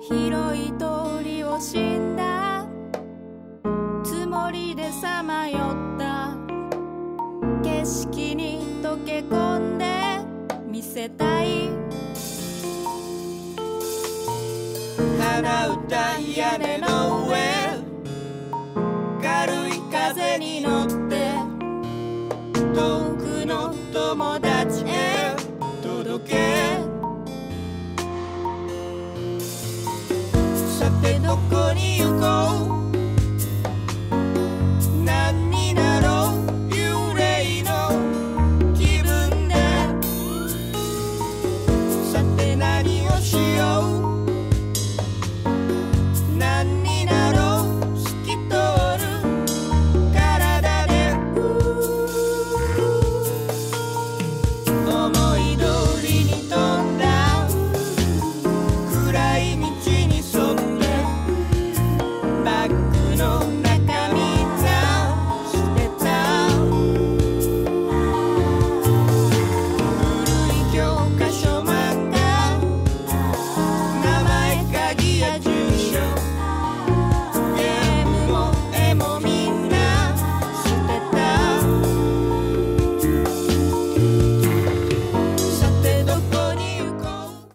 広い通りを死んだつもりでさまよった景色に溶け込んで見せたい鼻歌屋根の上軽い風に乗って遠くの友達